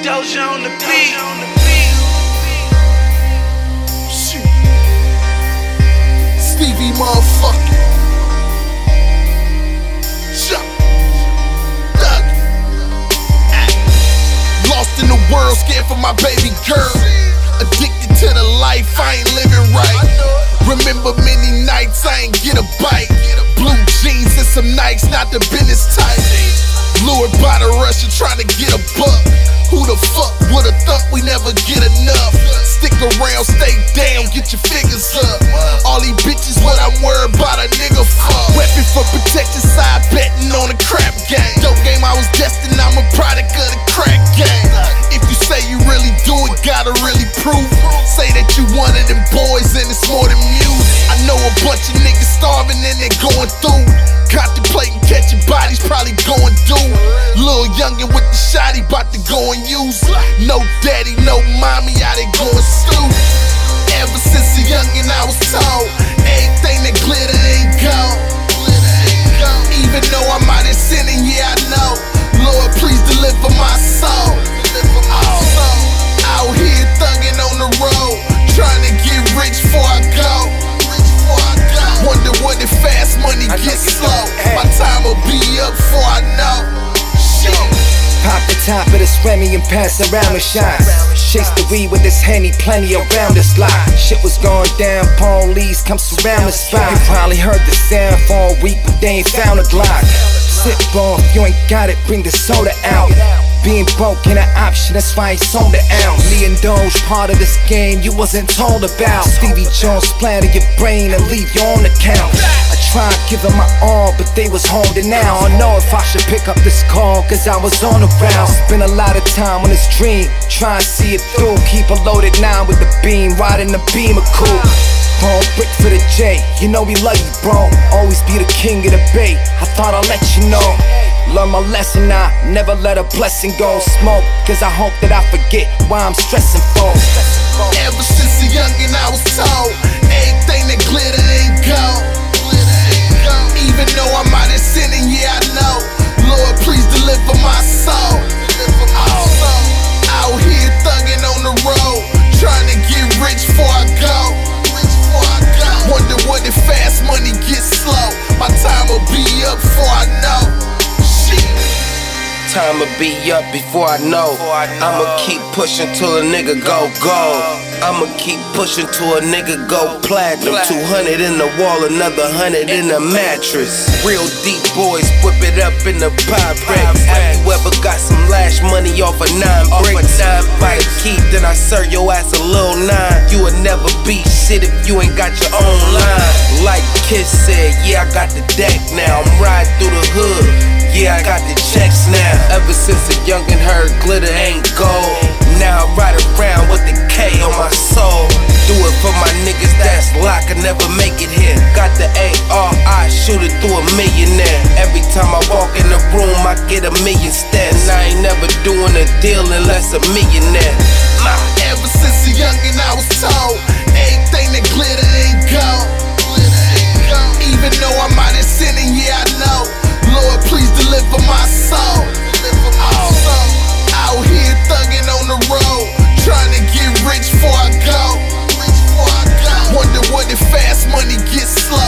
Doja on the beat. Shit. Stevie motherfucker. Chuck. Doug. Lost in the world, scared for my baby girl. Addicted to the life, I ain't living right. Remember many nights I ain't get a bite. Blue jeans and some Nikes, not the business type. Lured by the Russian, trying to get a buck. Who the fuck would've thought we never get enough? Stick around, stay down, get your figures up. All these bitches, what I'm worried about a nigga fuck. Weapon for protection, side betting on a crap game. Dope game, I was destined, I'm a product of the crack game. If you say you really do it, gotta really prove it. Say that you one of them boys and it's more than music. I know a bunch of niggas starving and they're going through. Contemplating catching bodies, probably going through. Lil' youngin' with the shotty, bout to go and use it. No daddy, no mommy, how they going stupid. Ever since a youngin' I was told, everything that glitter ain't gold. Even though I'm out here sinning, yeah I know. Lord, please deliver my soul. Out here thuggin' on the road, trying to get rich before I go. Wonder what if fast money gets slow. My time will be up before I know. Shit. Pop the top of this Remy and pass around the shots. Chase the weed with this Henny, plenty around this block. Shit was going down, police come surround the spot. You probably heard the sound for a week, but they ain't found a Glock. Sip off, you ain't got it, bring the soda out. Being broke ain't an option, that's why I ain't sold an ounce. Me and Doge, part of this game you wasn't told about. Stevie Jones splatter your brain and leave you on the couch. I tried giving my all, but they was holding now. I don't know if I should pick up this call, cause I was on the route. Spent a lot of time on this dream, try and see it through. Keep a loaded 9 with the beam, riding the beam of cool. Home brick for the J, you know we love you, bro. Always be the king of the bay, I thought I'd let you know. Learn my lesson, I never let a blessing go. Smoke, cause I hope that I forget why I'm stressing for. Ever since a youngin' I was told, everything that glitter ain't gold. Even though I'm out here sinning, yeah I know. Lord, please deliver my soul. Out here thuggin' on the road, trying to get rich before I go. Wonder what if fast money gets slow. My time will be up before I know. Time'll be up before I know. I'ma keep pushing till a nigga go gold. I'ma keep pushing till a nigga go platinum. 200 in the wall, another 100 in the mattress. Real deep boys whip it up in the pie break. Have you ever got some lash money off a 9 brick? 9 bite key, then I serve your ass a little 9. You will never be shit if you ain't got your own line. Like Kiss said, yeah I got the deck now. I'm riding through the hood. Yeah, I got the checks now. Ever since a youngin' heard glitter ain't gold. Now I ride around with the K on my soul. Do it for my niggas that's locked and never make it here. Got the AR, I shoot it through a millionaire. Every time I walk in the room, I get a million stares. I ain't never doing a deal unless a millionaire. Ever since a youngin' I was told, everything that glitter ain't gold. Even though I'm out here sinning, yeah I know. Lord, please deliver my soul. Out here thuggin' on the road, trying to get rich before I go. Wonder what if fast money gets slow.